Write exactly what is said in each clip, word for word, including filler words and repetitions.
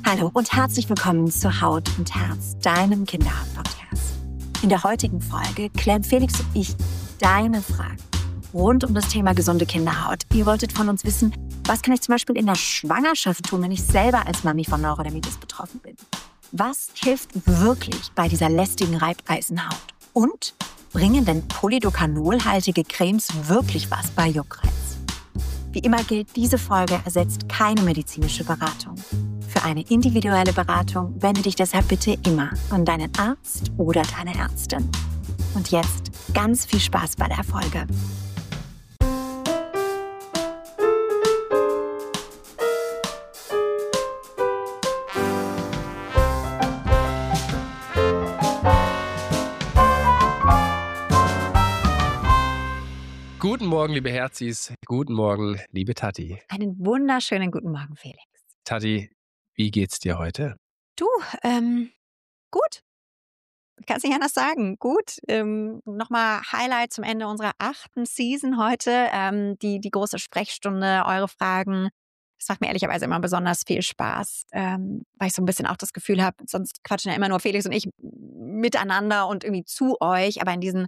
Hallo und herzlich willkommen zu Haut und Herz, deinem Kinderhaut-Podcast. In der heutigen Folge klären Felix und ich deine Fragen rund um das Thema gesunde Kinderhaut. Ihr wolltet von uns wissen, was kann ich zum Beispiel in der Schwangerschaft tun, wenn ich selber als Mami von Neurodermitis betroffen bin? Was hilft wirklich bei dieser lästigen Reibeisenhaut? Und bringen denn polydocanolhaltige Cremes wirklich was bei Juckreiz? Wie immer gilt, diese Folge ersetzt keine medizinische Beratung. Für eine individuelle Beratung wende dich deshalb bitte immer an deinen Arzt oder deine Ärztin. Und jetzt ganz viel Spaß bei der Folge. Guten Morgen, liebe Herzis. Guten Morgen, liebe Tati. Einen wunderschönen guten Morgen, Felix. Tati, wie geht's dir heute? Du, ähm, gut. Kannst nicht anders sagen. Gut. Ähm, Nochmal Highlight zum Ende unserer achten Season heute. Ähm, die, die große Sprechstunde, eure Fragen. Das macht mir ehrlicherweise immer besonders viel Spaß, ähm, weil ich so ein bisschen auch das Gefühl habe, sonst quatschen ja immer nur Felix und ich miteinander und irgendwie zu euch. Aber in diesen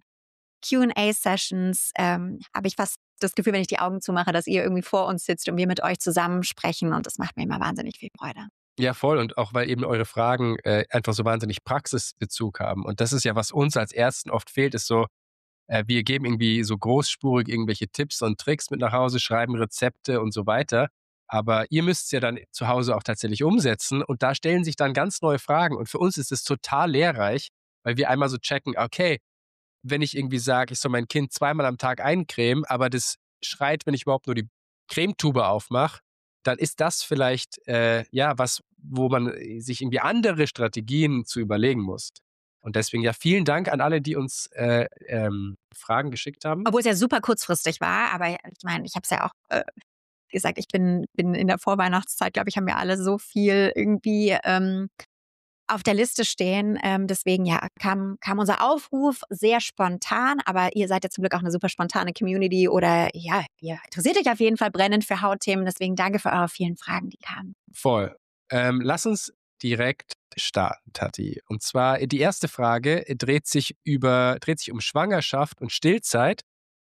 Q und A-Sessions ähm, habe ich fast das Gefühl, wenn ich die Augen zumache, dass ihr irgendwie vor uns sitzt und wir mit euch zusammen sprechen. Und das macht mir immer wahnsinnig viel Freude. Ja, voll. Und auch, weil eben eure Fragen äh, einfach so wahnsinnig Praxisbezug haben. Und das ist ja, was uns als Ärzten oft fehlt, ist so, äh, wir geben irgendwie so großspurig irgendwelche Tipps und Tricks mit nach Hause, schreiben Rezepte und so weiter. Aber ihr müsst es ja dann zu Hause auch tatsächlich umsetzen. Und da stellen sich dann ganz neue Fragen. Und für uns ist es total lehrreich, weil wir einmal so checken, okay, wenn ich irgendwie sage, ich soll mein Kind zweimal am Tag eincremen, aber das schreit, wenn ich überhaupt nur die Cremetube aufmache, dann ist das vielleicht äh, ja was, wo man sich irgendwie andere Strategien zu überlegen muss. Und deswegen ja vielen Dank an alle, die uns äh, ähm, Fragen geschickt haben. Obwohl es ja super kurzfristig war, aber ich meine, ich habe es ja auch äh, gesagt, ich bin, bin in der Vorweihnachtszeit, glaube ich, haben wir alle so viel irgendwie ähm, auf der Liste stehen. Ähm, deswegen ja, kam, kam unser Aufruf sehr spontan, aber ihr seid ja zum Glück auch eine super spontane Community oder ja, ihr interessiert euch auf jeden Fall brennend für Hautthemen. Deswegen danke für eure vielen Fragen, die kamen. Voll. Ähm, lass uns direkt starten, Tati. Und zwar die erste Frage dreht sich über, dreht sich um Schwangerschaft und Stillzeit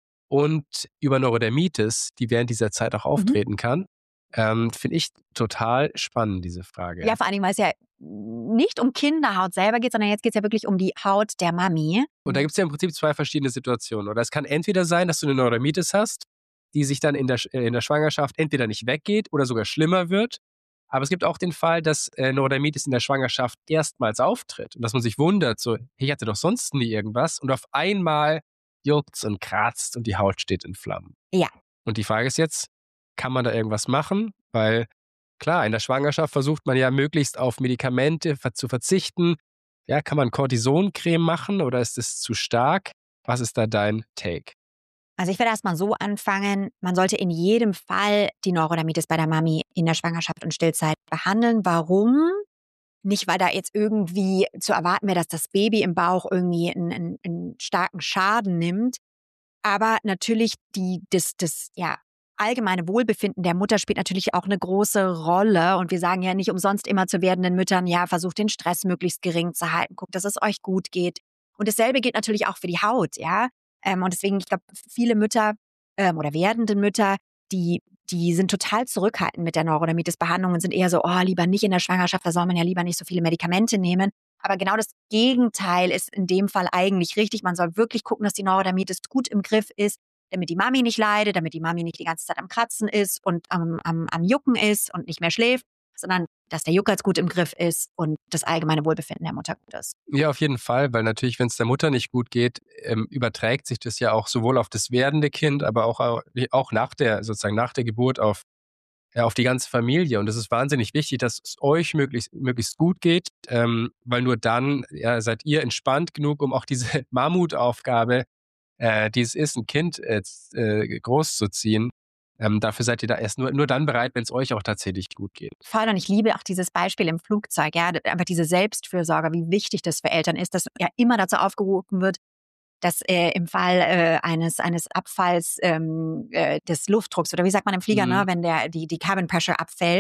und über Neurodermitis, die während dieser Zeit auch auftreten mhm. kann. Ähm, Finde ich total spannend, diese Frage. Ja, vor allen Dingen, weil es ja nicht um Kinderhaut selber geht, sondern jetzt geht es ja wirklich um die Haut der Mami. Und da gibt es ja im Prinzip zwei verschiedene Situationen. Oder es kann entweder sein, dass du eine Neurodermitis hast, die sich dann in der, in der Schwangerschaft entweder nicht weggeht oder sogar schlimmer wird. Aber es gibt auch den Fall, dass äh, Neurodermitis in der Schwangerschaft erstmals auftritt und dass man sich wundert, so, ich hatte doch sonst nie irgendwas und auf einmal juckt's und kratzt und die Haut steht in Flammen. Ja. Und die Frage ist jetzt, kann man da irgendwas machen? Weil klar, in der Schwangerschaft versucht man ja möglichst auf Medikamente zu verzichten. Ja, kann man Cortisoncreme machen oder ist es zu stark? Was ist da dein Take? Also ich werde erstmal so anfangen, man sollte in jedem Fall die Neurodermitis bei der Mami in der Schwangerschaft und Stillzeit behandeln. Warum? Nicht, weil da jetzt irgendwie zu erwarten wäre, dass das Baby im Bauch irgendwie einen, einen, einen starken Schaden nimmt. Aber natürlich die, das, das, ja, allgemeine Wohlbefinden der Mutter spielt natürlich auch eine große Rolle. Und wir sagen ja nicht umsonst immer zu werdenden Müttern, ja, versucht den Stress möglichst gering zu halten. Guckt, dass es euch gut geht. Und dasselbe gilt natürlich auch für die Haut, ja. Ähm, und deswegen, ich glaube, viele Mütter ähm, oder werdende Mütter, die, die sind total zurückhaltend mit der Neurodermitis-Behandlung und sind eher so, oh, lieber nicht in der Schwangerschaft, da soll man ja lieber nicht so viele Medikamente nehmen. Aber genau das Gegenteil ist in dem Fall eigentlich richtig. Man soll wirklich gucken, dass die Neurodermitis gut im Griff ist, damit die Mami nicht leidet, damit die Mami nicht die ganze Zeit am Kratzen ist und am, am, am Jucken ist und nicht mehr schläft, sondern dass der Juckreiz gut im Griff ist und das allgemeine Wohlbefinden der Mutter gut ist. Ja, auf jeden Fall, weil natürlich, wenn es der Mutter nicht gut geht, ähm, überträgt sich das ja auch sowohl auf das werdende Kind, aber auch, auch nach der, sozusagen nach der Geburt auf, ja, auf die ganze Familie. Und es ist wahnsinnig wichtig, dass es euch möglichst, möglichst gut geht, ähm, weil nur dann ja, seid ihr entspannt genug, um auch diese Mammutaufgabe, äh, die es ist, ein Kind äh, äh, großzuziehen, Ähm, dafür seid ihr da erst nur, nur dann bereit, wenn es euch auch tatsächlich gut geht. Voll, und ich liebe auch dieses Beispiel im Flugzeug, ja, einfach diese Selbstfürsorge, wie wichtig das für Eltern ist, dass ja immer dazu aufgerufen wird, dass äh, im Fall äh, eines eines Abfalls ähm, äh, des Luftdrucks oder wie sagt man im Flieger, mhm. ne, wenn der die die Cabin Pressure abfällt,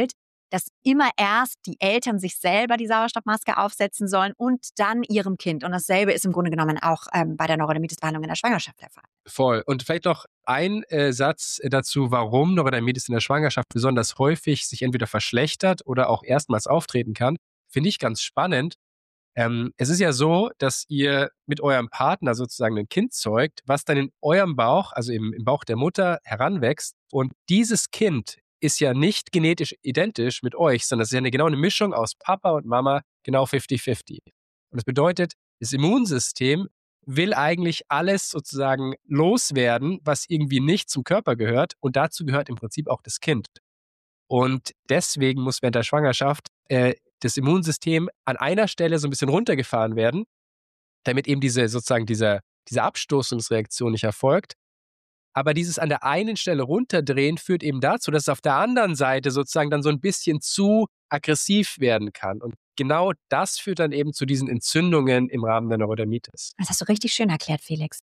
dass immer erst die Eltern sich selber die Sauerstoffmaske aufsetzen sollen und dann ihrem Kind. Und dasselbe ist im Grunde genommen auch ähm, bei der Neurodermitis-Behandlung in der Schwangerschaft der Fall. Voll. Und vielleicht noch ein äh, Satz dazu, warum Neurodermitis in der Schwangerschaft besonders häufig sich entweder verschlechtert oder auch erstmals auftreten kann. Finde ich ganz spannend. Ähm, es ist ja so, dass ihr mit eurem Partner sozusagen ein Kind zeugt, was dann in eurem Bauch, also im, im Bauch der Mutter, heranwächst. Und dieses Kind ist ja nicht genetisch identisch mit euch, sondern es ist ja eine, genau eine Mischung aus Papa und Mama, genau fünfzig fünfzig. Und das bedeutet, das Immunsystem will eigentlich alles sozusagen loswerden, was irgendwie nicht zum Körper gehört. Und dazu gehört im Prinzip auch das Kind. Und deswegen muss während der Schwangerschaft äh, das Immunsystem an einer Stelle so ein bisschen runtergefahren werden, damit eben diese sozusagen diese, diese Abstoßungsreaktion nicht erfolgt. Aber dieses an der einen Stelle runterdrehen führt eben dazu, dass es auf der anderen Seite sozusagen dann so ein bisschen zu aggressiv werden kann. Und genau das führt dann eben zu diesen Entzündungen im Rahmen der Neurodermitis. Das hast du richtig schön erklärt, Felix.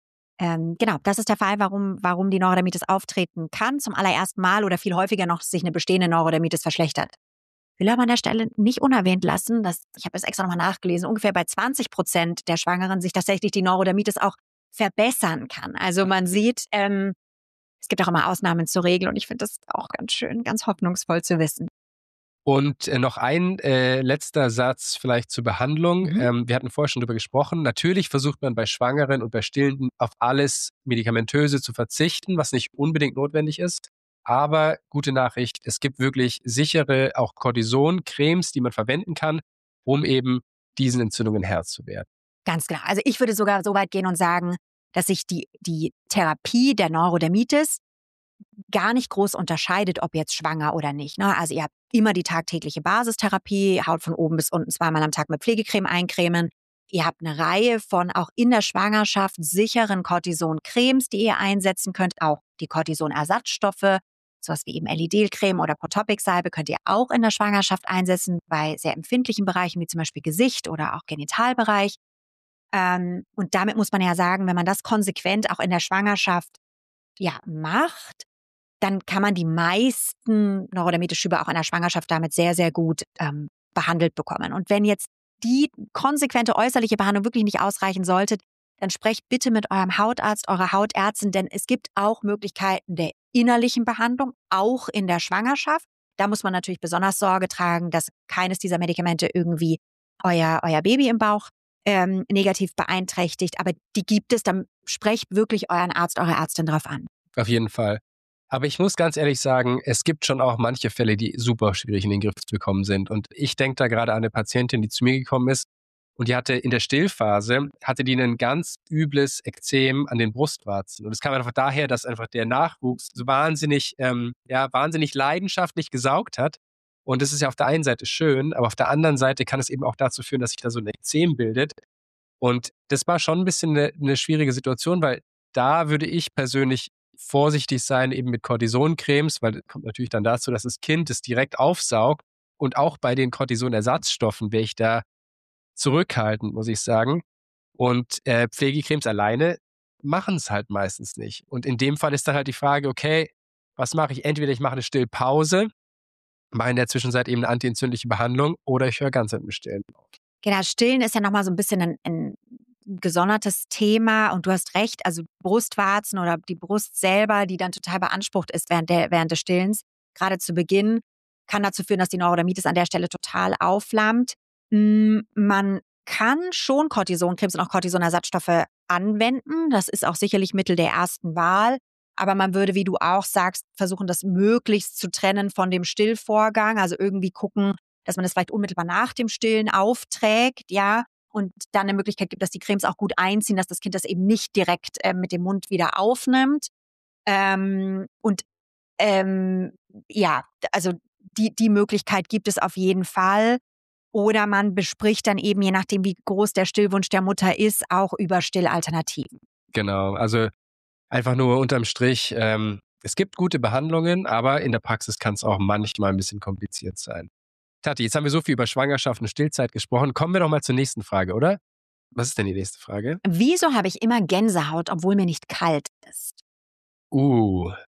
Ähm, genau, das ist der Fall, warum, warum die Neurodermitis auftreten kann. Zum allerersten Mal oder viel häufiger noch sich eine bestehende Neurodermitis verschlechtert. Ich will aber an der Stelle nicht unerwähnt lassen, dass, ich habe es extra nochmal nachgelesen, ungefähr bei zwanzig Prozent der Schwangeren sich tatsächlich die Neurodermitis auch verbessern kann. Also man sieht, ähm, es gibt auch immer Ausnahmen zur Regel und ich finde das auch ganz schön, ganz hoffnungsvoll zu wissen. Und äh, noch ein äh, letzter Satz vielleicht zur Behandlung. Mhm. Ähm, wir hatten vorher schon darüber gesprochen. Natürlich versucht man bei Schwangeren und bei Stillenden auf alles Medikamentöse zu verzichten, was nicht unbedingt notwendig ist. Aber gute Nachricht, es gibt wirklich sichere, auch Cortison-Cremes, die man verwenden kann, um eben diesen Entzündungen Herr zu werden. Ganz klar. Also ich würde sogar so weit gehen und sagen, dass sich die, die Therapie der Neurodermitis gar nicht groß unterscheidet, ob jetzt schwanger oder nicht. Ne? Also ihr habt immer die tagtägliche Basistherapie, Haut von oben bis unten zweimal am Tag mit Pflegecreme eincremen. Ihr habt eine Reihe von auch in der Schwangerschaft sicheren Cortison-Cremes, die ihr einsetzen könnt. Auch die Cortison-Ersatzstoffe, sowas wie eben Elidel-Creme oder Protopic-Salbe könnt ihr auch in der Schwangerschaft einsetzen, bei sehr empfindlichen Bereichen wie zum Beispiel Gesicht oder auch Genitalbereich. Ähm, und damit muss man ja sagen, wenn man das konsequent auch in der Schwangerschaft ja, macht, dann kann man die meisten Neurodermitis-Schübe auch in der Schwangerschaft damit sehr, sehr gut ähm, behandelt bekommen. Und wenn jetzt die konsequente äußerliche Behandlung wirklich nicht ausreichen sollte, dann sprecht bitte mit eurem Hautarzt, eurer Hautärztin, denn es gibt auch Möglichkeiten der innerlichen Behandlung, auch in der Schwangerschaft. Da muss man natürlich besonders Sorge tragen, dass keines dieser Medikamente irgendwie euer, euer Baby im Bauch ähm, negativ beeinträchtigt. Aber die gibt es, dann sprecht wirklich euren Arzt, eure Ärztin drauf an. Auf jeden Fall. Aber ich muss ganz ehrlich sagen, es gibt schon auch manche Fälle, die super schwierig in den Griff zu bekommen sind. Und ich denke da gerade an eine Patientin, die zu mir gekommen ist und die hatte in der Stillphase, hatte die ein ganz übles Ekzem an den Brustwarzen. Und es kam einfach daher, dass einfach der Nachwuchs so wahnsinnig, ähm, ja, wahnsinnig leidenschaftlich gesaugt hat. Und das ist ja auf der einen Seite schön, aber auf der anderen Seite kann es eben auch dazu führen, dass sich da so ein Ekzem bildet. Und das war schon ein bisschen eine, eine schwierige Situation, weil da würde ich persönlich vorsichtig sein, eben mit Cortisoncremes, weil das kommt natürlich dann dazu, dass das Kind es direkt aufsaugt. Und auch bei den Cortisonersatzstoffen wäre ich da zurückhaltend, muss ich sagen. Und äh, Pflegecremes alleine machen es halt meistens nicht. Und in dem Fall ist dann halt die Frage, okay, was mache ich? Entweder ich mache eine Stillpause, mache in der Zwischenzeit eben eine antientzündliche Behandlung oder ich höre ganz mit dem Stillen auf. Genau, Stillen ist ja nochmal so ein bisschen ein, ein gesondertes Thema und du hast recht, also Brustwarzen oder die Brust selber, die dann total beansprucht ist während, der, während des Stillens, gerade zu Beginn, kann dazu führen, dass die Neurodermitis an der Stelle total aufflammt. Man kann schon Cortisoncremes und auch Cortisonersatzstoffe anwenden. Das ist auch sicherlich Mittel der ersten Wahl. Aber man würde, wie du auch sagst, versuchen, das möglichst zu trennen von dem Stillvorgang. Also irgendwie gucken, dass man das vielleicht unmittelbar nach dem Stillen aufträgt, ja. Und dann eine Möglichkeit gibt, dass die Cremes auch gut einziehen, dass das Kind das eben nicht direkt äh, mit dem Mund wieder aufnimmt. Ähm, und ähm, ja, also die, die Möglichkeit gibt es auf jeden Fall. Oder man bespricht dann eben, je nachdem, wie groß der Stillwunsch der Mutter ist, auch über Stillalternativen. Genau, also einfach nur unterm Strich, ähm, es gibt gute Behandlungen, aber in der Praxis kann es auch manchmal ein bisschen kompliziert sein. Tati, jetzt haben wir so viel über Schwangerschaft und Stillzeit gesprochen. Kommen wir doch mal zur nächsten Frage, oder? Was ist denn die nächste Frage? Wieso habe ich immer Gänsehaut, obwohl mir nicht kalt ist? Uh,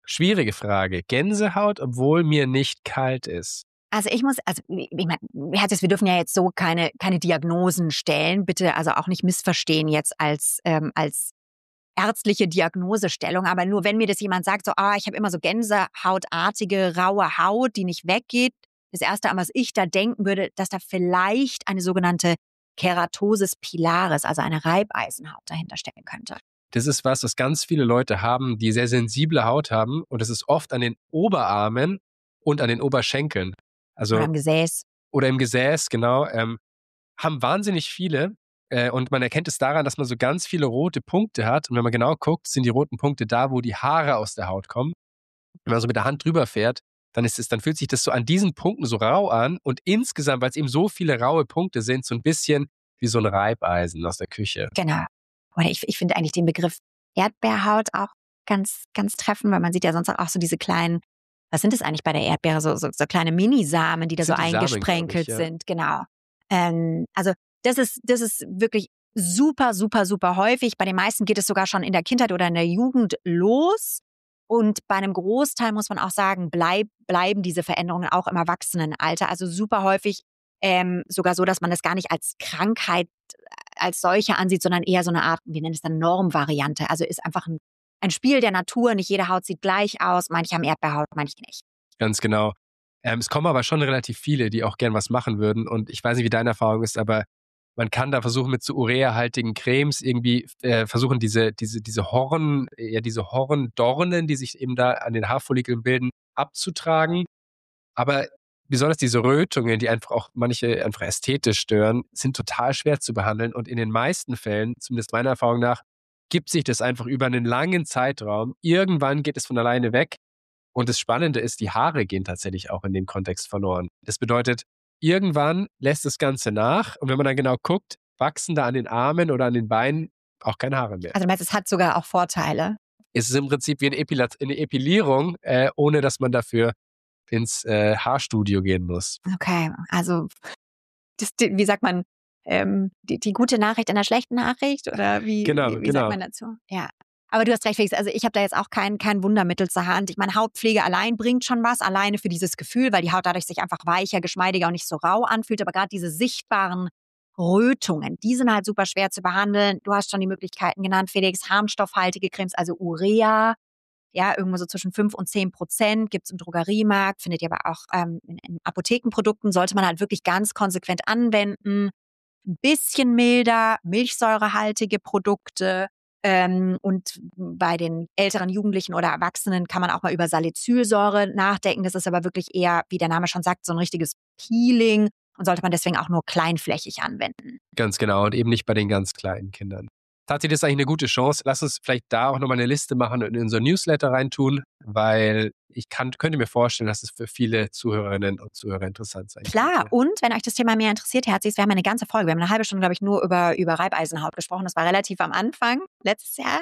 Schwierige Frage. Gänsehaut, obwohl mir nicht kalt ist. Also ich muss, also ich meine, Herzis, wir dürfen ja jetzt so keine, keine Diagnosen stellen. Bitte also auch nicht missverstehen jetzt als, ähm, als ärztliche Diagnosestellung. Aber nur wenn mir das jemand sagt, so, ah, ich habe immer so gänsehautartige, raue Haut, die nicht weggeht. Das Erste, an was ich da denken würde, dass da vielleicht eine sogenannte Keratosis pilaris, also eine Reibeisenhaut dahinter stecken könnte. Das ist was, was ganz viele Leute haben, die sehr sensible Haut haben. Und das ist oft an den Oberarmen und an den Oberschenkeln. Also, Oder im Gesäß. Oder im Gesäß, genau. Ähm, haben wahnsinnig viele. Äh, und man erkennt es daran, dass man so ganz viele rote Punkte hat. Und wenn man genau guckt, sind die roten Punkte da, wo die Haare aus der Haut kommen. Wenn man so mit der Hand drüber fährt, dann ist es, dann fühlt sich das so an diesen Punkten so rau an. Und insgesamt, weil es eben so viele raue Punkte sind, so ein bisschen wie so ein Reibeisen aus der Küche. Genau. Oder ich, ich finde eigentlich den Begriff Erdbeerhaut auch ganz, ganz treffend, weil man sieht ja sonst auch so diese kleinen, was sind das eigentlich bei der Erdbeere, so, so, so kleine Minisamen, die da so Sind die Samen, eingesprenkelt glaub ich, ja. sind. Genau. Ähm, also das ist, das ist wirklich super, super, super häufig. Bei den meisten geht es sogar schon in der Kindheit oder in der Jugend los. Und bei einem Großteil muss man auch sagen, bleib, bleiben diese Veränderungen auch im Erwachsenenalter. Also super häufig ähm, sogar so, dass man das gar nicht als Krankheit als solche ansieht, sondern eher so eine Art, wir nennen es dann Normvariante. Also ist einfach ein, ein Spiel der Natur. Nicht jede Haut sieht gleich aus. Manche haben Erdbeerhaut, manche nicht. Ganz genau. Ähm, es kommen aber schon relativ viele, die auch gern was machen würden. Und ich weiß nicht, wie deine Erfahrung ist, aber man kann da versuchen, mit so ureahaltigen Cremes irgendwie äh, versuchen, diese, diese, diese Horn, ja, diese Horndornen, die sich eben da an den Haarfollikeln bilden, abzutragen. Aber besonders diese Rötungen, die einfach auch manche einfach ästhetisch stören, sind total schwer zu behandeln. Und in den meisten Fällen, zumindest meiner Erfahrung nach, gibt sich das einfach über einen langen Zeitraum. Irgendwann geht es von alleine weg. Und das Spannende ist, die Haare gehen tatsächlich auch in dem Kontext verloren. Das bedeutet, irgendwann lässt das Ganze nach. Und wenn man dann genau guckt, wachsen da an den Armen oder an den Beinen auch keine Haare mehr. Also du meinst, es hat sogar auch Vorteile. Es ist im Prinzip wie eine, Epila- eine Epilierung, äh, ohne dass man dafür ins äh, Haarstudio gehen muss. Okay, also das, wie sagt man, ähm, die, die gute Nachricht in der schlechten Nachricht? Oder wie, Genau, wie, wie genau. sagt man dazu? Ja. Aber du hast recht, Felix. Also ich habe da jetzt auch kein, kein Wundermittel zur Hand. Ich meine, Hautpflege allein bringt schon was, alleine für dieses Gefühl, weil die Haut dadurch sich einfach weicher, geschmeidiger und nicht so rau anfühlt. Aber gerade diese sichtbaren Rötungen, die sind halt super schwer zu behandeln. Du hast schon die Möglichkeiten genannt, Felix, harmstoffhaltige Cremes, also Urea. Ja, irgendwo so zwischen fünf und zehn Prozent gibt es im Drogeriemarkt, findet ihr aber auch ähm, in, in Apothekenprodukten, sollte man halt wirklich ganz konsequent anwenden. Ein bisschen milder, milchsäurehaltige Produkte. Ähm, und bei den älteren Jugendlichen oder Erwachsenen kann man auch mal über Salicylsäure nachdenken. Das ist aber wirklich eher, wie der Name schon sagt, so ein richtiges Peeling und sollte man deswegen auch nur kleinflächig anwenden. Ganz genau. Und eben nicht bei den ganz kleinen Kindern. Tati, das ist eigentlich eine gute Chance. Lass uns vielleicht da auch nochmal eine Liste machen und in unser Newsletter reintun, weil ich kann, könnte mir vorstellen, dass es für viele Zuhörerinnen und Zuhörer interessant sein Klar, könnte. und wenn euch das Thema mehr interessiert, Herzis, wir haben eine ganze Folge, wir haben eine halbe Stunde, glaube ich, nur über, über Reibeisenhaut gesprochen. Das war relativ am Anfang, letztes Jahr.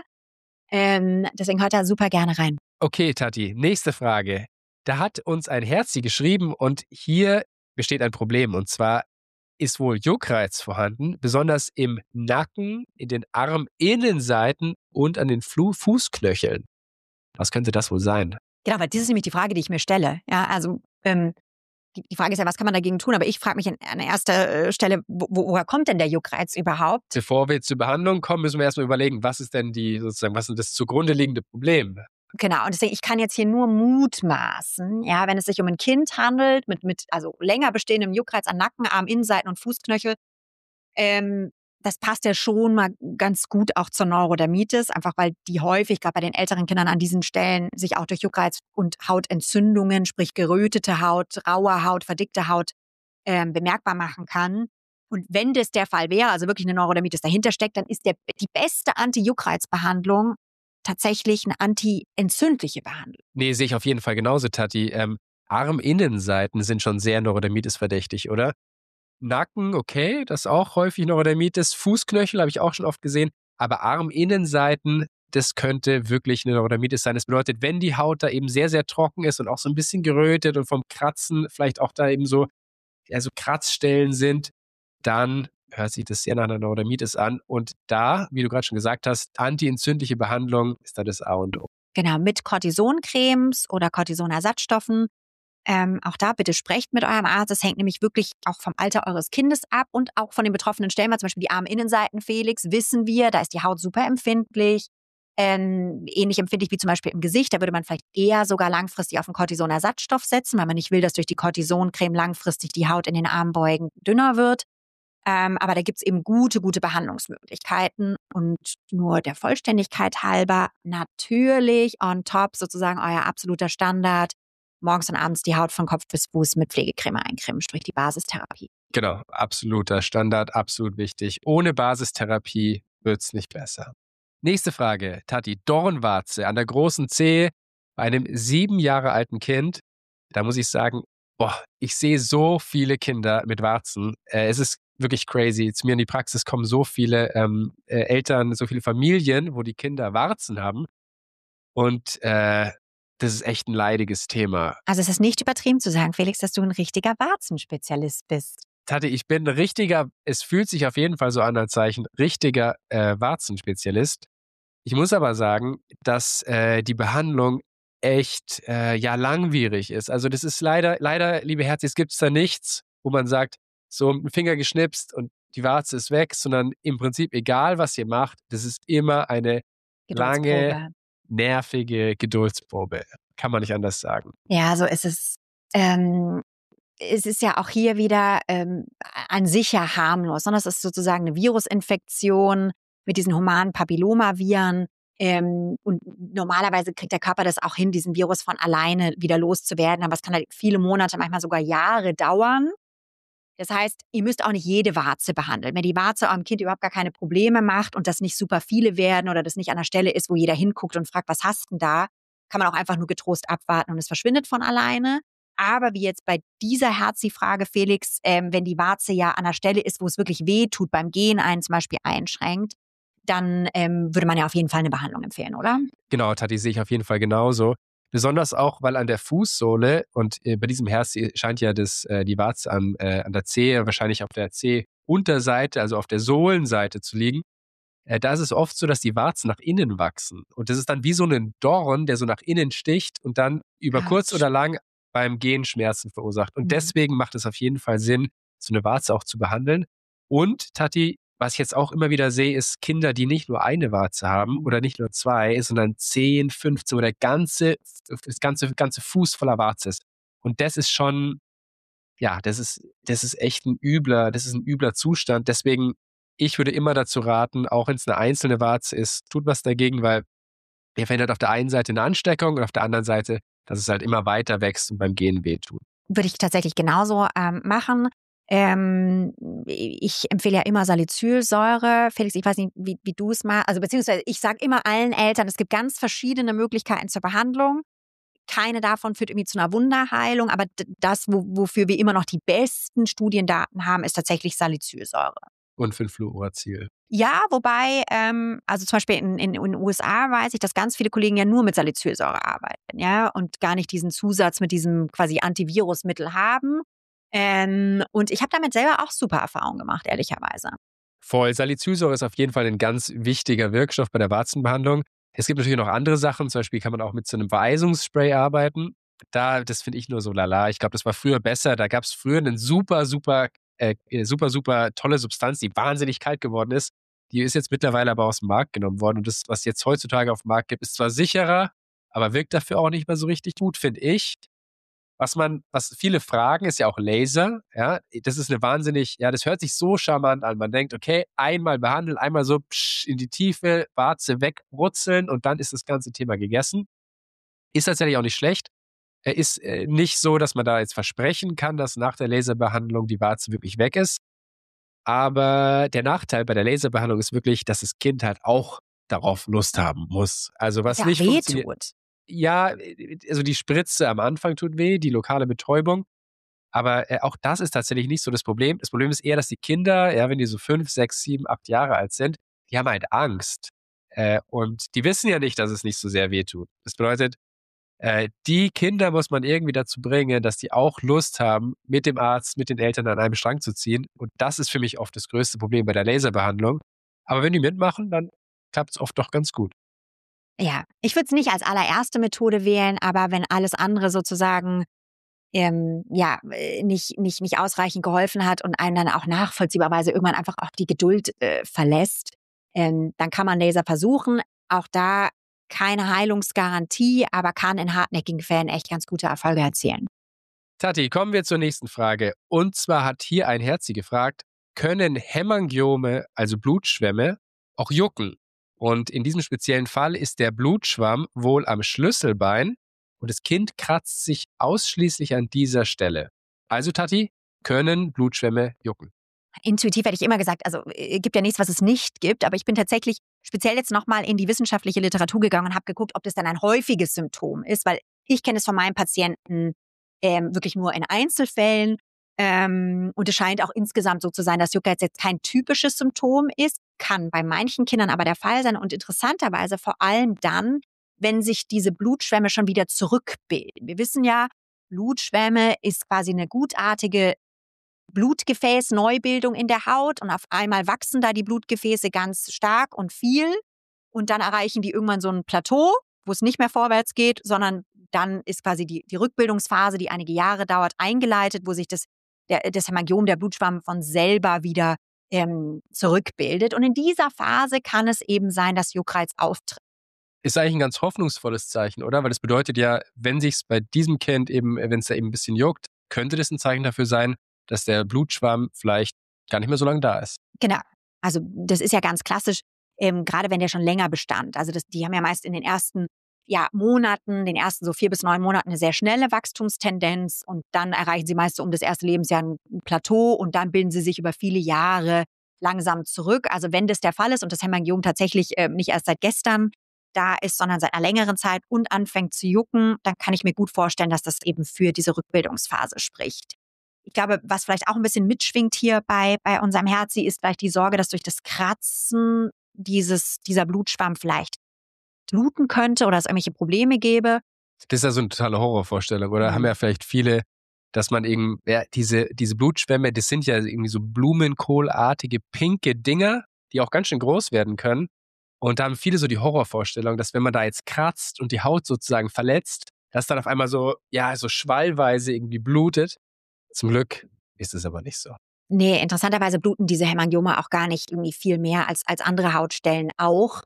Ähm, deswegen hört da super gerne rein. Okay, Tati, nächste Frage. Da hat uns ein Herzi geschrieben und hier besteht ein Problem. Und zwar ist wohl Juckreiz vorhanden, besonders im Nacken, in den Arminnenseiten und an den Flu- Fußknöcheln. Was könnte das wohl sein? Genau, weil das ist nämlich die Frage, die ich mir stelle. Ja, also ähm, die, die Frage ist ja, was kann man dagegen tun? Aber ich frage mich an, an erster Stelle, wo, woher kommt denn der Juckreiz überhaupt? Bevor wir zur Behandlung kommen, müssen wir erstmal überlegen, was ist denn die sozusagen, was ist das zugrunde liegende Problem? Genau, und deswegen, ich kann jetzt hier nur mutmaßen, ja, wenn es sich um ein Kind handelt, mit, mit also länger bestehendem Juckreiz an Nacken, Arm, Innenseiten und Fußknöchel, ähm, das passt ja schon mal ganz gut auch zur Neurodermitis, einfach weil die häufig, gerade bei den älteren Kindern an diesen Stellen, sich auch durch Juckreiz und Hautentzündungen, sprich gerötete Haut, raue Haut, verdickte Haut, ähm, bemerkbar machen kann. Und wenn das der Fall wäre, also wirklich eine Neurodermitis dahinter steckt, dann ist der, die beste Anti-Juckreiz-Behandlung tatsächlich eine anti-entzündliche Behandlung. Nee, sehe ich auf jeden Fall genauso, Tati. Ähm, Arminnenseiten sind schon sehr Neurodermitis verdächtig, oder? Nacken, okay, das ist auch häufig Neurodermitis. Fußknöchel habe ich auch schon oft gesehen. Aber Arminnenseiten, das könnte wirklich eine Neurodermitis sein. Das bedeutet, wenn die Haut da eben sehr, sehr trocken ist und auch so ein bisschen gerötet und vom Kratzen vielleicht auch da eben so, ja, so Kratzstellen sind, dann hört sich das sehr nach einer Neurodermitis an. Und da, wie du gerade schon gesagt hast, antientzündliche Behandlung ist da das A und O. Genau, mit Cortisoncremes oder Cortisonersatzstoffen. Ähm, auch da bitte sprecht mit eurem Arzt. Das hängt nämlich wirklich auch vom Alter eures Kindes ab und auch von den betroffenen Stellen. Weil zum Beispiel die Arminnenseiten, Felix, wissen wir, da ist die Haut super empfindlich. Ähm, ähnlich empfindlich wie zum Beispiel im Gesicht. Da würde man vielleicht eher sogar langfristig auf einen Cortisonersatzstoff setzen, weil man nicht will, dass durch die Cortisoncreme langfristig die Haut in den Armbeugen dünner wird. Ähm, aber da gibt's eben gute, gute Behandlungsmöglichkeiten. Und nur der Vollständigkeit halber natürlich on top sozusagen euer absoluter Standard. Morgens und abends die Haut von Kopf bis Fuß mit Pflegecreme eincremen, sprich die Basistherapie. Genau, absoluter Standard, absolut wichtig. Ohne Basistherapie wird's nicht besser. Nächste Frage, Tati. Dornwarze an der großen Zehe bei einem sieben Jahre alten Kind. Da muss ich sagen, boah, ich sehe so viele Kinder mit Warzen. Äh, es ist wirklich crazy. Zu mir in die Praxis kommen so viele ähm, äh, Eltern, so viele Familien, wo die Kinder Warzen haben. Und äh, das ist echt ein leidiges Thema. Also es ist nicht übertrieben zu sagen, Felix, dass du ein richtiger Warzenspezialist bist. Tati, ich bin ein richtiger, es fühlt sich auf jeden Fall so an als Zeichen, richtiger äh, Warzenspezialist. Ich muss aber sagen, dass äh, die Behandlung echt äh, ja langwierig ist. Also das ist leider, leider, liebe Herzis, gibt es da nichts, wo man sagt, so mit dem Finger geschnipst und die Warze ist weg, sondern im Prinzip egal, was ihr macht, das ist immer eine lange, Geduldsprobe. nervige Geduldsprobe. Kann man nicht anders sagen. Ja, so ist es. Ähm, es ist ja auch hier wieder ähm, an sich ja harmlos, sondern es ist sozusagen eine Virusinfektion mit diesen humanen Papillomaviren. Ähm, und normalerweise kriegt der Körper das auch hin, diesen Virus von alleine wieder loszuwerden. Aber es kann halt viele Monate, manchmal sogar Jahre dauern. Das heißt, ihr müsst auch nicht jede Warze behandeln. Wenn die Warze eurem Kind überhaupt gar keine Probleme macht und das nicht super viele werden oder das nicht an der Stelle ist, wo jeder hinguckt und fragt, was hast du denn da, kann man auch einfach nur getrost abwarten und es verschwindet von alleine. Aber wie jetzt bei dieser Herzi-Frage, Felix, ähm, wenn die Warze ja an der Stelle ist, wo es wirklich weh tut, beim Gehen einen zum Beispiel einschränkt, dann ähm, würde man ja auf jeden Fall eine Behandlung empfehlen, oder? Genau, Tati, sehe ich auf jeden Fall genauso. Besonders auch, weil an der Fußsohle und äh, bei diesem Herz scheint ja das, äh, die Warze an, äh, an der Zehe, wahrscheinlich auf der Zehunterseite, also auf der Sohlenseite zu liegen. Äh, da ist es oft so, dass die Warzen nach innen wachsen. Und das ist dann wie so ein Dorn, der so nach innen sticht und dann über kurz Autsch. oder lang beim Gehen Schmerzen verursacht. Und Mhm. deswegen macht es auf jeden Fall Sinn, so eine Warze auch zu behandeln. Und, Tati, was ich jetzt auch immer wieder sehe, ist Kinder, die nicht nur eine Warze haben oder nicht nur zwei, sondern zehn, fünfzehn oder ganze, das ganze, ganze Fuß voller Warze ist. Und das ist schon, ja, das ist, das ist echt ein übler, das ist ein übler Zustand. Deswegen, ich würde immer dazu raten, auch wenn es eine einzelne Warze ist, tut was dagegen, weil ihr verhindert auf der einen Seite eine Ansteckung und auf der anderen Seite, dass es halt immer weiter wächst und beim Gehen wehtut. Würde ich tatsächlich genauso ähm, machen. Ähm, ich empfehle ja immer Salicylsäure. Felix, ich weiß nicht, wie, wie du es machst. Also beziehungsweise ich sage immer allen Eltern, es gibt ganz verschiedene Möglichkeiten zur Behandlung. Keine davon führt irgendwie zu einer Wunderheilung, aber d- das, wo, wofür wir immer noch die besten Studiendaten haben, ist tatsächlich Salicylsäure. Und Fluoracil. Ja, wobei, ähm, also zum Beispiel in, in, in den U S A weiß ich, dass ganz viele Kollegen ja nur mit Salicylsäure arbeiten, ja, und gar nicht diesen Zusatz mit diesem quasi Antivirusmittel haben. Ähm, und ich habe damit selber auch super Erfahrungen gemacht, ehrlicherweise. Voll. Salicylsäure ist auf jeden Fall ein ganz wichtiger Wirkstoff bei der Warzenbehandlung. Es gibt natürlich noch andere Sachen, zum Beispiel kann man auch mit so einem Vereisungsspray arbeiten. Da, das finde ich nur so lala. Ich glaube, das war früher besser. Da gab es früher eine super, super, äh, super, super tolle Substanz, die wahnsinnig kalt geworden ist. Die ist jetzt mittlerweile aber aus dem Markt genommen worden. Und das, was jetzt heutzutage auf dem Markt gibt, ist zwar sicherer, aber wirkt dafür auch nicht mehr so richtig gut, finde ich. Was man, was viele fragen, ist ja auch Laser. Ja, das ist eine wahnsinnig, ja, das hört sich so charmant an. Man denkt, okay, einmal behandeln, einmal so psch, in die Tiefe, Warze wegrutzeln und dann ist das ganze Thema gegessen. Ist tatsächlich auch nicht schlecht. Er ist äh, nicht so, dass man da jetzt versprechen kann, dass nach der Laserbehandlung die Warze wirklich weg ist. Aber der Nachteil bei der Laserbehandlung ist wirklich, dass das Kind halt auch darauf Lust haben muss. Also was Ja, nicht weh funktioniert. tut. Ja, also die Spritze am Anfang tut weh, die lokale Betäubung. Aber äh, auch das ist tatsächlich nicht so das Problem. Das Problem ist eher, dass die Kinder, ja, wenn die so fünf, sechs, sieben, acht Jahre alt sind, die haben halt Angst. Äh, und die wissen ja nicht, dass es nicht so sehr weh tut. Das bedeutet, äh, die Kinder muss man irgendwie dazu bringen, dass die auch Lust haben, mit dem Arzt, mit den Eltern an einem Strang zu ziehen. Und das ist für mich oft das größte Problem bei der Laserbehandlung. Aber wenn die mitmachen, dann klappt es oft doch ganz gut. Ja, ich würde es nicht als allererste Methode wählen, aber wenn alles andere sozusagen ähm, ja, äh, nicht, nicht, nicht ausreichend geholfen hat und einen dann auch nachvollziehbarweise irgendwann einfach auch die Geduld äh, verlässt, ähm, dann kann man Laser versuchen. Auch da keine Heilungsgarantie, aber kann in hartnäckigen Fällen echt ganz gute Erfolge erzielen. Tati, kommen wir zur nächsten Frage. Und zwar hat hier ein Herzi gefragt, können Hämangiome, also Blutschwämme, auch jucken? Und in diesem speziellen Fall ist der Blutschwamm wohl am Schlüsselbein und das Kind kratzt sich ausschließlich an dieser Stelle. Also Tati, können Blutschwämme jucken? Intuitiv hätte ich immer gesagt, also äh, gibt ja nichts, was es nicht gibt, aber ich bin tatsächlich speziell jetzt nochmal in die wissenschaftliche Literatur gegangen und habe geguckt, ob das dann ein häufiges Symptom ist, weil ich kenne es von meinen Patienten ähm, wirklich nur in Einzelfällen ähm, und es scheint auch insgesamt so zu sein, dass Juckreiz jetzt kein typisches Symptom ist, kann bei manchen Kindern aber der Fall sein und interessanterweise vor allem dann, wenn sich diese Blutschwämme schon wieder zurückbilden. Wir wissen ja, Blutschwämme ist quasi eine gutartige Blutgefäßneubildung in der Haut und auf einmal wachsen da die Blutgefäße ganz stark und viel und dann erreichen die irgendwann so ein Plateau, wo es nicht mehr vorwärts geht, sondern dann ist quasi die, die Rückbildungsphase, die einige Jahre dauert, eingeleitet, wo sich das, der, das Hämangiom, der Blutschwamm von selber wieder ähm, zurückbildet. Und in dieser Phase kann es eben sein, dass Juckreiz auftritt. Ist eigentlich ein ganz hoffnungsvolles Zeichen, oder? Weil das bedeutet ja, wenn sich's bei diesem Kind eben, wenn es da eben ein bisschen juckt, könnte das ein Zeichen dafür sein, dass der Blutschwamm vielleicht gar nicht mehr so lange da ist. Genau. Also das ist ja ganz klassisch, ähm, gerade wenn der schon länger bestand. Also das, die haben ja meist in den ersten ja, Monaten, den ersten so vier bis neun Monaten eine sehr schnelle Wachstumstendenz und dann erreichen sie meist so um das erste Lebensjahr ein Plateau und dann bilden sie sich über viele Jahre langsam zurück. Also wenn das der Fall ist und das Hämangiom tatsächlich äh, nicht erst seit gestern da ist, sondern seit einer längeren Zeit und anfängt zu jucken, dann kann ich mir gut vorstellen, dass das eben für diese Rückbildungsphase spricht. Ich glaube, was vielleicht auch ein bisschen mitschwingt hier bei, bei unserem Herzi, ist vielleicht die Sorge, dass durch das Kratzen dieses, dieser Blutschwamm vielleicht bluten könnte oder es irgendwelche Probleme gäbe. Das ist ja so eine totale Horrorvorstellung, oder? Mhm. Haben ja vielleicht viele, dass man eben, ja, diese, diese Blutschwämme, das sind ja irgendwie so blumenkohlartige, pinke Dinger, die auch ganz schön groß werden können. Und da haben viele so die Horrorvorstellung, dass wenn man da jetzt kratzt und die Haut sozusagen verletzt, dass dann auf einmal so, ja, so schwallweise irgendwie blutet. Zum Glück ist es aber nicht so. Nee, interessanterweise bluten diese Hämangiome auch gar nicht irgendwie viel mehr als, als andere Hautstellen auch.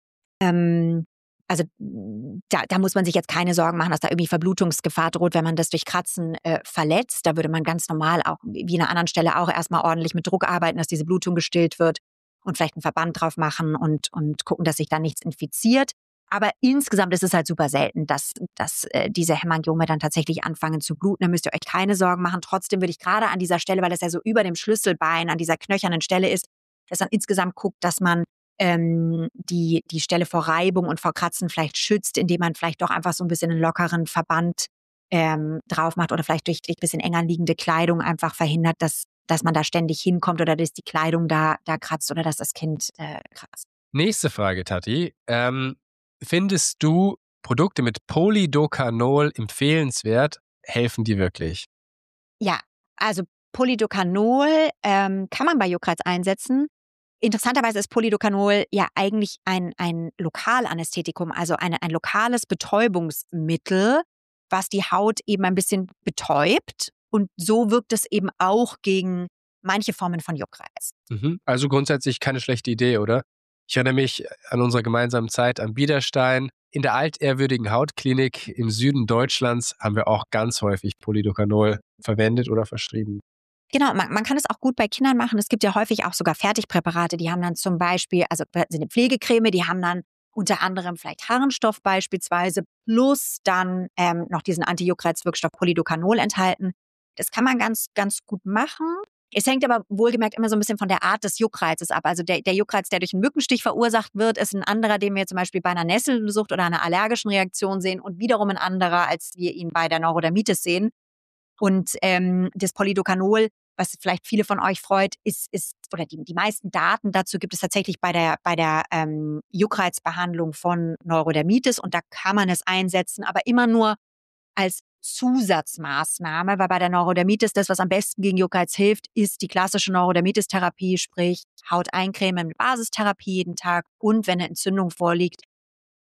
Ähm, also da, da muss man sich jetzt keine Sorgen machen, dass da irgendwie Verblutungsgefahr droht, wenn man das durch Kratzen äh, verletzt. Da würde man ganz normal auch, wie an einer anderen Stelle auch, erstmal ordentlich mit Druck arbeiten, dass diese Blutung gestillt wird und vielleicht einen Verband drauf machen und, und gucken, dass sich da nichts infiziert. Aber insgesamt ist es halt super selten, dass, dass äh, diese Hämangiome dann tatsächlich anfangen zu bluten. Da müsst ihr euch keine Sorgen machen. Trotzdem würde ich gerade an dieser Stelle, weil das ja so über dem Schlüsselbein an dieser knöchernen Stelle ist, dass man insgesamt guckt, dass man ähm, die, die Stelle vor Reibung und vor Kratzen vielleicht schützt, indem man vielleicht doch einfach so ein bisschen einen lockeren Verband ähm, drauf macht oder vielleicht durch, durch ein bisschen enger liegende Kleidung einfach verhindert, dass, dass man da ständig hinkommt oder dass die Kleidung da, da kratzt oder dass das Kind äh, kratzt. Nächste Frage, Tati. Ähm, findest du Produkte mit Polydocanol empfehlenswert? Helfen die wirklich? Ja, also Polydocanol ähm, kann man bei Juckreiz einsetzen. Interessanterweise ist Polydocanol ja eigentlich ein, ein Lokalanästhetikum, also eine, ein lokales Betäubungsmittel, was die Haut eben ein bisschen betäubt. Und so wirkt es eben auch gegen manche Formen von Juckreiz. Mhm. Also grundsätzlich keine schlechte Idee, oder? Ich erinnere mich an unsere gemeinsamen Zeit am Biederstein. In der altehrwürdigen Hautklinik im Süden Deutschlands haben wir auch ganz häufig Polydocanol verwendet oder verschrieben. Genau, man, man kann es auch gut bei Kindern machen. Es gibt ja häufig auch sogar Fertigpräparate, die haben dann zum Beispiel, also sind eine Pflegecreme, die haben dann unter anderem vielleicht Harnstoff beispielsweise, plus dann ähm, noch diesen Anti-Juckreiz-Wirkstoff Polydocanol enthalten. Das kann man ganz, ganz gut machen. Es hängt aber wohlgemerkt immer so ein bisschen von der Art des Juckreizes ab. Also der, der Juckreiz, der durch einen Mückenstich verursacht wird, ist ein anderer, den wir zum Beispiel bei einer Nesselsucht oder einer allergischen Reaktion sehen und wiederum ein anderer, als wir ihn bei der Neurodermitis sehen. Und ähm, das Polydocanol, was vielleicht viele von euch freut, ist, ist oder die, die meisten Daten dazu gibt es tatsächlich bei der, bei der ähm, Juckreizbehandlung von Neurodermitis und da kann man es einsetzen, aber immer nur als Zusatzmaßnahme, weil bei der Neurodermitis das, was am besten gegen Juckreiz hilft, ist die klassische Neurodermitis-Therapie, sprich Haut eincremen mit Basistherapie jeden Tag und wenn eine Entzündung vorliegt,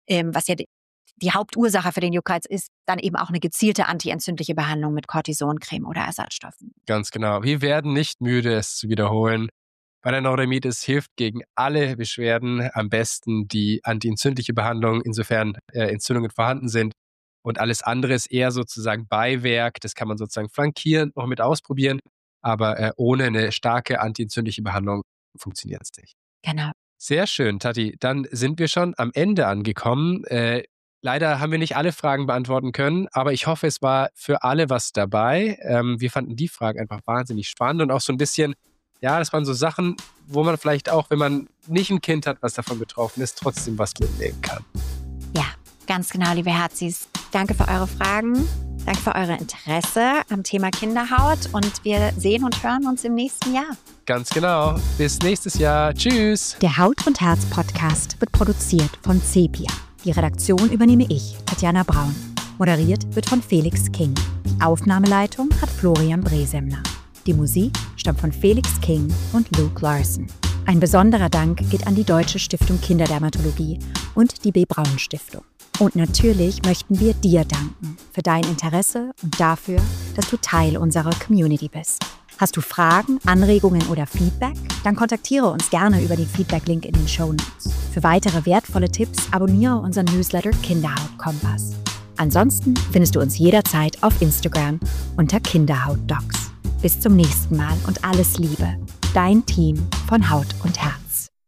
ähm, was ja die, die Hauptursache für den Juckreiz ist, dann eben auch eine gezielte antientzündliche Behandlung mit Cortisoncreme oder Ersatzstoffen. Ganz genau. Wir werden nicht müde, es zu wiederholen. Bei der Neurodermitis hilft gegen alle Beschwerden am besten die antientzündliche Behandlung, insofern äh, Entzündungen vorhanden sind. Und alles andere ist eher sozusagen Beiwerk. Das kann man sozusagen flankierend noch mit ausprobieren. Aber äh, ohne eine starke antientzündliche Behandlung funktioniert es nicht. Genau. Sehr schön, Tati. Dann sind wir schon am Ende angekommen. Äh, leider haben wir nicht alle Fragen beantworten können, aber ich hoffe, es war für alle was dabei. Ähm, wir fanden die Fragen einfach wahnsinnig spannend und auch so ein bisschen, ja, das waren so Sachen, wo man vielleicht auch, wenn man nicht ein Kind hat, was davon betroffen ist, trotzdem was mitnehmen kann. Ja, ganz genau, liebe Herzis. Danke für eure Fragen. Danke für eure Interesse am Thema Kinderhaut und wir sehen und hören uns im nächsten Jahr. Ganz genau. Bis nächstes Jahr. Tschüss. Der Haut und Herz Podcast wird produziert von Sepia. Die Redaktion übernehme ich, Tatjana Braun. Moderiert wird von Felix King. Die Aufnahmeleitung hat Florian Bresemner. Die Musik stammt von Felix King und Luke Larson. Ein besonderer Dank geht an die Deutsche Stiftung Kinderdermatologie und die B. Braun Stiftung. Und natürlich möchten wir dir danken für dein Interesse und dafür, dass du Teil unserer Community bist. Hast du Fragen, Anregungen oder Feedback? Dann kontaktiere uns gerne über den Feedback-Link in den Shownotes. Für weitere wertvolle Tipps abonniere unseren Newsletter Kinderhaut-Kompass. Ansonsten findest du uns jederzeit auf Instagram unter Kinderhaut-Docs. Bis zum nächsten Mal und alles Liebe. Dein Team von Haut und Herz.